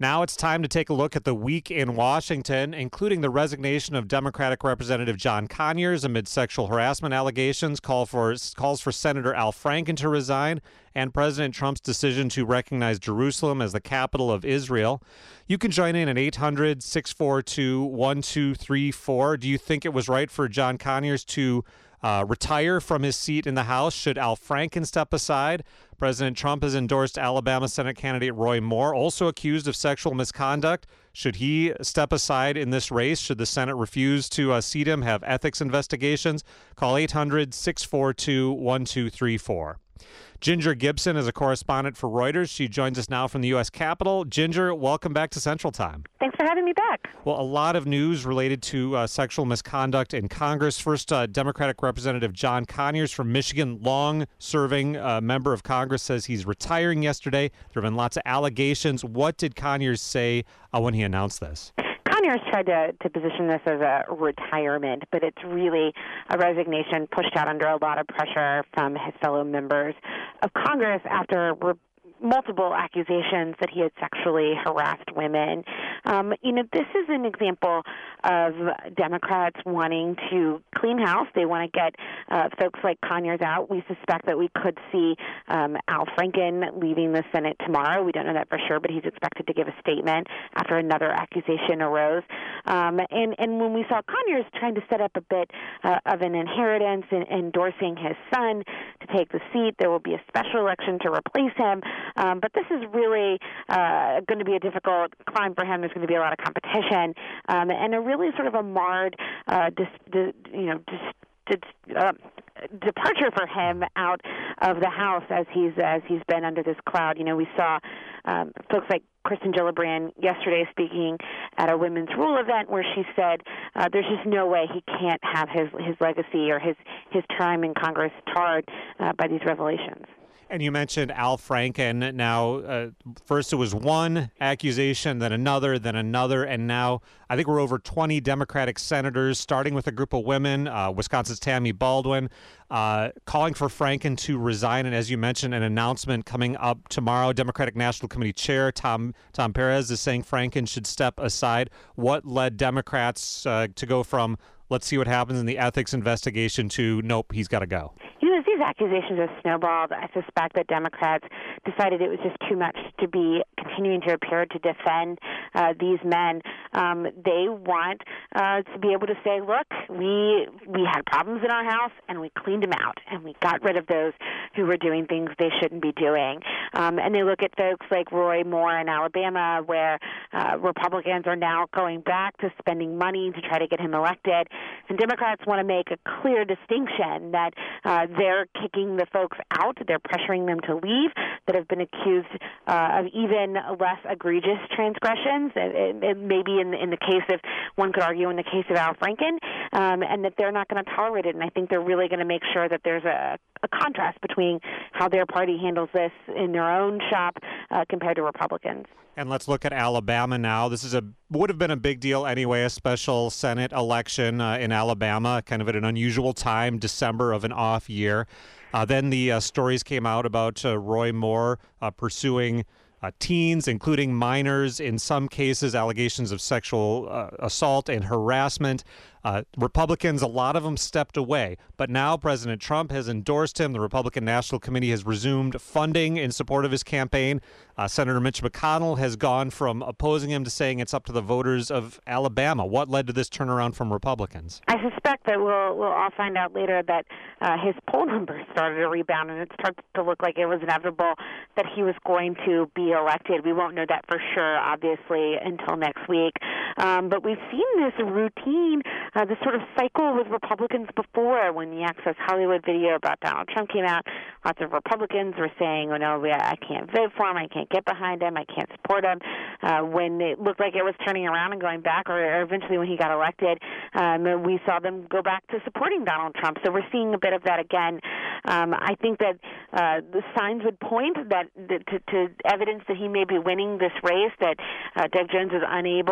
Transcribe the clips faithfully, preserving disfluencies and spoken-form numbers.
Now it's time to take a look at the week in Washington, including the resignation of Democratic Representative John Conyers amid sexual harassment allegations, call for, calls for Senator Al Franken to resign, and President Trump's decision to recognize Jerusalem as the capital of Israel. You can join in at eight hundred, six four two, one two three four. Do you think it was right for John Conyers to Uh, retire from his seat in the House? Should Al Franken step aside? President Trump has endorsed Alabama Senate candidate Roy Moore, also accused of sexual misconduct. Should he step aside in this race? Should the Senate refuse to uh, seat him, have ethics investigations? Call eight hundred, six four two, one two three four. Ginger Gibson is a correspondent for Reuters. She joins us now from the U S Capitol. Ginger, welcome back to Central Time. Thanks for having me back. Well, a lot of news related to uh, sexual misconduct in Congress. First, uh, Democratic Representative John Conyers from Michigan, long-serving uh, member of Congress, says he's retiring yesterday. There have been lots of allegations. What did Conyers say uh, when he announced this? Conyers tried to, to position this as a retirement, but it's really a resignation pushed out under a lot of pressure from his fellow members of Congress after re- multiple accusations that he had sexually harassed women. Um, you know, this is an example of Democrats wanting to clean house. They want to get uh, folks like Conyers out. We suspect that we could see um, Al Franken leaving the Senate tomorrow. We don't know that for sure, but he's expected to give a statement after another accusation arose. Um, and, and when we saw Conyers trying to set up a bit uh, of an inheritance and endorsing his son to take the seat, there will be a special election to replace him. Um, but this is really uh, going to be a difficult climb for him. There's going to be a lot of competition, um, and a really sort of a marred, uh, dis, dis, you know, dis, dis, uh, departure for him out of the House as he's as he's been under this cloud. You know, we saw um, folks like Kristen Gillibrand yesterday speaking at a women's rule event where she said uh, there's just no way he can't have his his legacy or his his time in Congress tarred uh, by these revelations. And you mentioned Al Franken. Now, uh, first it was one accusation, then another, then another, and now I think we're over twenty Democratic senators, starting with a group of women, uh, Wisconsin's Tammy Baldwin, uh, calling for Franken to resign. And as you mentioned, an announcement coming up tomorrow. Democratic National Committee Chair Tom Tom Perez is saying Franken should step aside. What led Democrats uh, to go from let's see what happens in the ethics investigation to nope, he's got to go? You know, as these accusations have snowballed, I suspect that Democrats decided it was just too much to be continuing to appear to defend uh, these men. Um, they want uh, to be able to say, look, we we had problems in our House, and we cleaned them out, and we got rid of those who were doing things they shouldn't be doing. Um, and they look at folks like Roy Moore in Alabama, where uh, Republicans are now going back to spending money to try to get him elected. And Democrats want to make a clear distinction that uh, they're kicking the folks out, they're pressuring them to leave, that have been accused uh, of even less egregious transgressions, and, and maybe in, in the case of, one could argue in the case of Al Franken, um, and that they're not going to tolerate it. And I think they're really going to make sure that there's a, a contrast between how their party handles this in their own shop uh, compared to Republicans. And let's look at Alabama now. This is a would have been a big deal anyway, a special Senate election uh, in Alabama, kind of at an unusual time, December of an off year. Uh, then the uh, stories came out about uh, Roy Moore uh, pursuing Uh, teens, including minors, in some cases, allegations of sexual uh, assault and harassment. Uh, Republicans, a lot of them stepped away. But now President Trump has endorsed him. The Republican National Committee has resumed funding in support of his campaign. Uh, Senator Mitch McConnell has gone from opposing him to saying it's up to the voters of Alabama. What led to this turnaround from Republicans? I suspect that we'll, we'll all find out later that uh, his poll numbers started to rebound, and it starts to look like it was inevitable that he was going to be elected. We won't know that for sure, obviously, until next week. Um, but we've seen this routine, uh, this sort of cycle with Republicans before. When the Access Hollywood video about Donald Trump came out, lots of Republicans were saying, oh, no, I can't vote for him, I can't get behind him, I can't support him. Uh, when it looked like it was turning around and going back, or, or eventually when he got elected, um, we saw them go back to supporting Donald Trump. So we're seeing a bit of that again. Um, I think that uh, the signs would point that, that to, to evidence that he may be winning this race, that uh, Doug Jones is unable to sort of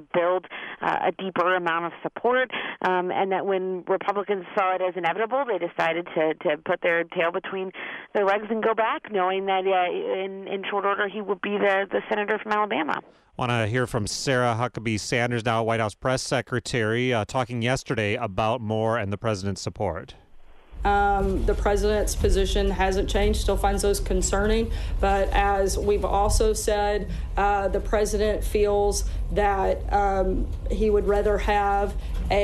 build uh, a deeper amount of support, um, and that when Republicans saw it as inevitable, they decided to, to put their tail between their legs and go back, knowing that uh, in, in short order he would be the, the senator from Alabama. Want to hear from Sarah Huckabee Sanders, now White House press secretary, uh, talking yesterday about Moore and the president's support. Um, the president's position hasn't changed, still finds those concerning. But as we've also said, uh, the president feels that um, he would rather have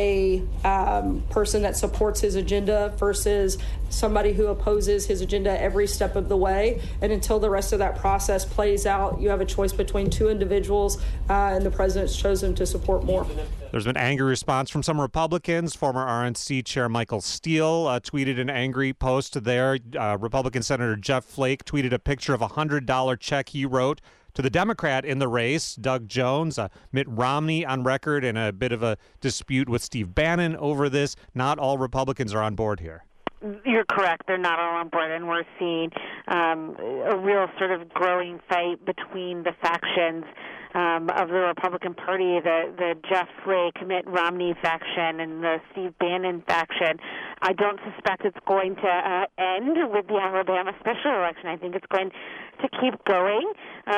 a um, person that supports his agenda versus somebody who opposes his agenda every step of the way. And until the rest of that process plays out, you have a choice between two individuals, uh, and the president's chosen to support Moore. There's been angry response from some Republicans. Former R N C Chair Michael Steele uh, tweeted an angry post there. Uh, Republican Senator Jeff Flake tweeted a picture of a one hundred dollars check he wrote to the Democrat in the race, Doug Jones. Uh, Mitt Romney on record in a bit of a dispute with Steve Bannon over this. Not all Republicans are on board here. You're correct. They're not all on board, and we're seeing um, a real sort of growing fight between the factions um, of the Republican Party, the, the Jeff Flake, Mitt Romney faction, and the Steve Bannon faction. I don't suspect it's going to uh, end with the Alabama special election. I think it's going to keep going.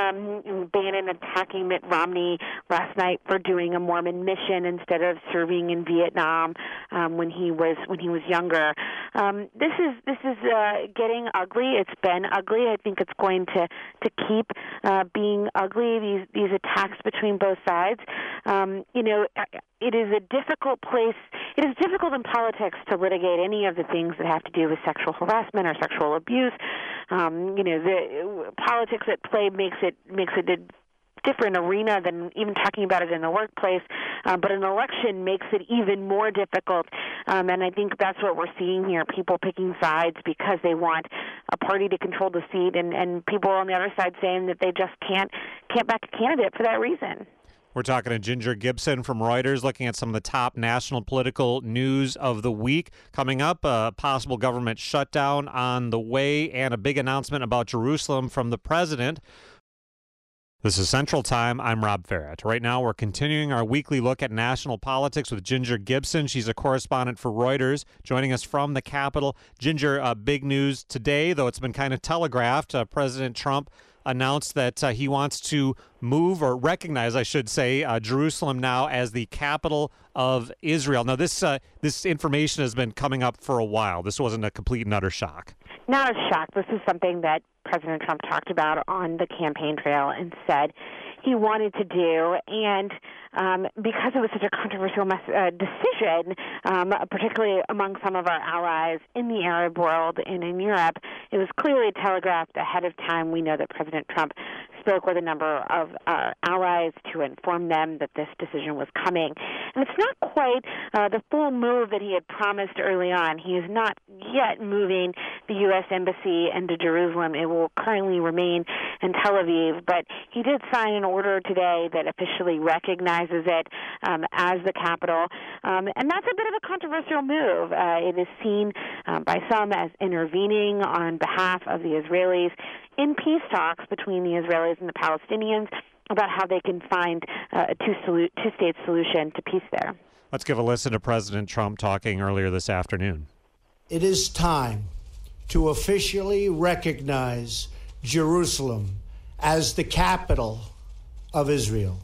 Um, Bannon attacking Mitt Romney last night for doing a Mormon mission instead of serving in Vietnam um, when he was when he was younger. Um, this is this is uh, getting ugly. It's been ugly. I think it's going to to keep uh, being ugly. These these attacks between both sides. Um, you know, it is a difficult place. It is difficult in politics to litigate any of the things that have to do with sexual harassment or sexual abuse. Um, you know, the politics at play makes it makes it a different arena than even talking about it in the workplace. Uh, but an election makes it even more difficult. Um, and I think that's what we're seeing here, people picking sides because they want a party to control the seat, and, and people on the other side saying that they just can't can't back a candidate for that reason. We're talking to Ginger Gibson from Reuters, looking at some of the top national political news of the week. Coming up, a possible government shutdown on the way and a big announcement about Jerusalem from the president. This is Central Time. I'm Rob Farrett. Right now, we're continuing our weekly look at national politics with Ginger Gibson. She's a correspondent for Reuters, joining us from the Capitol. Ginger, uh, big news today, though it's been kind of telegraphed. Uh, President Trump announced that uh, he wants to move, or recognize, I should say, uh, Jerusalem now as the capital of Israel. Now, this uh, this information has been coming up for a while. This wasn't a complete and utter shock. Not a shock. This is something that President Trump talked about on the campaign trail and said he wanted to do, and um, because it was such a controversial mess, uh, decision, um, particularly among some of our allies in the Arab world and in Europe, it was clearly telegraphed ahead of time. We know that President Trump spoke with a number of our allies to inform them that this decision was coming. And it's not quite uh, the full move that he had promised early on. He is not yet moving the U S Embassy into Jerusalem. It will currently remain in Tel Aviv, but he did sign an order today that officially recognizes it um, as the capital. Um, and that's a bit of a controversial move. Uh, it is seen um, by some as intervening on behalf of the Israelis in peace talks between the Israelis and the Palestinians about how they can find uh, a two-solu- two-state solution to peace there. Let's give a listen to President Trump talking earlier this afternoon. It is time to officially recognize Jerusalem as the capital of Israel.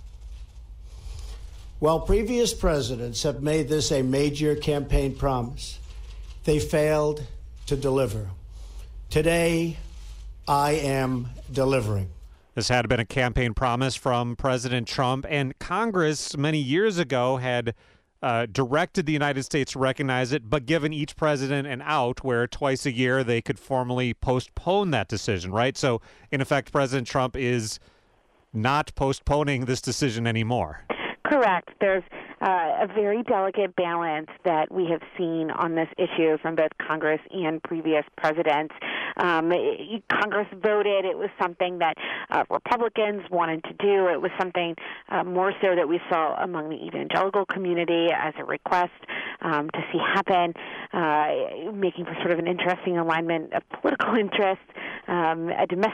While previous presidents have made this a major campaign promise, they failed to deliver. Today, I am delivering. This had been a campaign promise from President Trump, and Congress many years ago had uh, directed the United States to recognize it, but given each president an out where twice a year they could formally postpone that decision, right? So, in effect, President Trump is not postponing this decision anymore. Correct. There's uh, a very delicate balance that we have seen on this issue from both Congress and previous presidents. Um, it, Congress voted. It was something that uh, Republicans wanted to do. It was something uh, more so that we saw among the evangelical community as a request um, to see happen, uh, making for sort of an interesting alignment of political interests, um, a domestic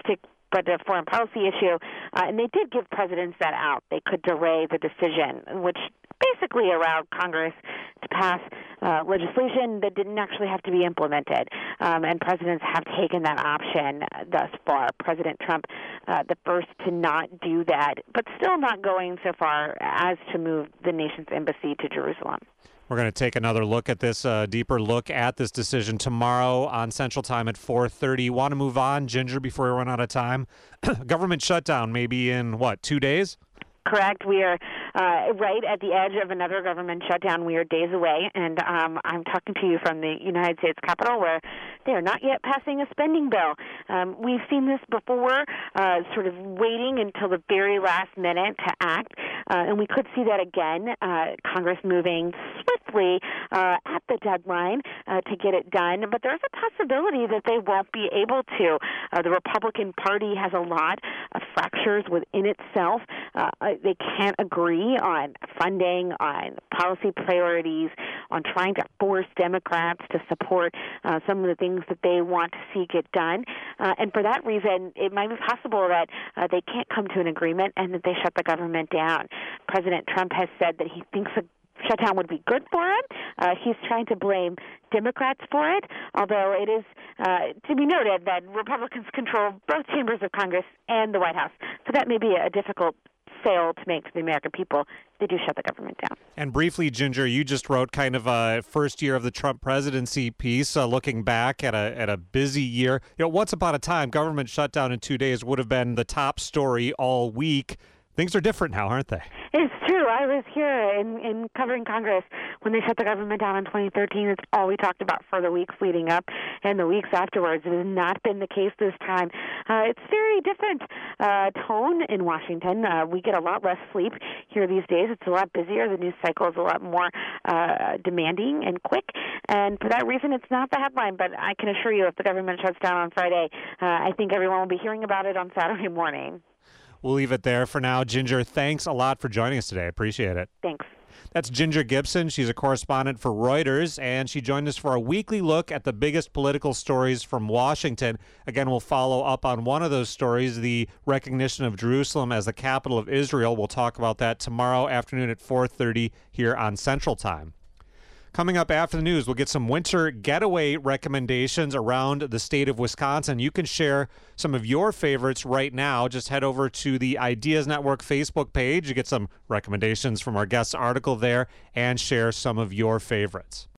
but a foreign policy issue. Uh, and they did give presidents that out. They could delay the decision, which basically allowed Congress to pass uh, legislation that didn't actually have to be implemented. Um, and presidents have taken that option thus far. President Trump, uh, the first to not do that, but still not going so far as to move the nation's embassy to Jerusalem. We're going to take another look at this, uh, deeper look at this decision tomorrow on Central Time at four thirty. Want to move on, Ginger, before we run out of time? Government shutdown maybe in, what, two days? Correct. We are uh, right at the edge of another government shutdown. We are days away, and um, I'm talking to you from the United States Capitol, where they are not yet passing a spending bill. Um, we've seen this before, uh, sort of waiting until the very last minute to act, uh, and we could see that again, uh, Congress moving swiftly uh, at the deadline uh, to get it done. But there's a possibility that they won't be able to. Uh, the Republican Party has a lot of fractures within itself. Uh, they can't agree on funding, on policy priorities, on trying to force Democrats to support uh, some of the things that they want to see get done. Uh, and for that reason, it might be possible that uh, they can't come to an agreement and that they shut the government down. President Trump has said that he thinks a shutdown would be good for him. Uh, he's trying to blame Democrats for it, although it is uh, to be noted that Republicans control both chambers of Congress and the White House. So that may be a difficult sale to make to the American people. They do shut the government down. And briefly, Ginger, you just wrote kind of a first year of the Trump presidency piece, uh, looking back at a at a busy year. You know, once upon a time, government shutdown in two days would have been the top story all week. Things are different now, aren't they? It's true. I was here in, in covering Congress when they shut the government down in twenty thirteen. It's all we talked about for the weeks leading up and the weeks afterwards. It has not been the case this time. Uh, it's very different uh, tone in Washington. Uh, we get a lot less sleep here these days. It's a lot busier. The news cycle is a lot more uh, demanding and quick. And for that reason, it's not the headline. But I can assure you, if the government shuts down on Friday, uh, I think everyone will be hearing about it on Saturday morning. We'll leave it there for now. Ginger, thanks a lot for joining us today. I appreciate it. Thanks. That's Ginger Gibson. She's a correspondent for Reuters, and she joined us for a weekly look at the biggest political stories from Washington. Again, we'll follow up on one of those stories, the recognition of Jerusalem as the capital of Israel. We'll talk about that tomorrow afternoon at four thirty here on Central Time. Coming up after the news, we'll get some winter getaway recommendations around the state of Wisconsin. You can share some of your favorites right now. Just head over to the Ideas Network Facebook page. You get some recommendations from our guest article there and share some of your favorites.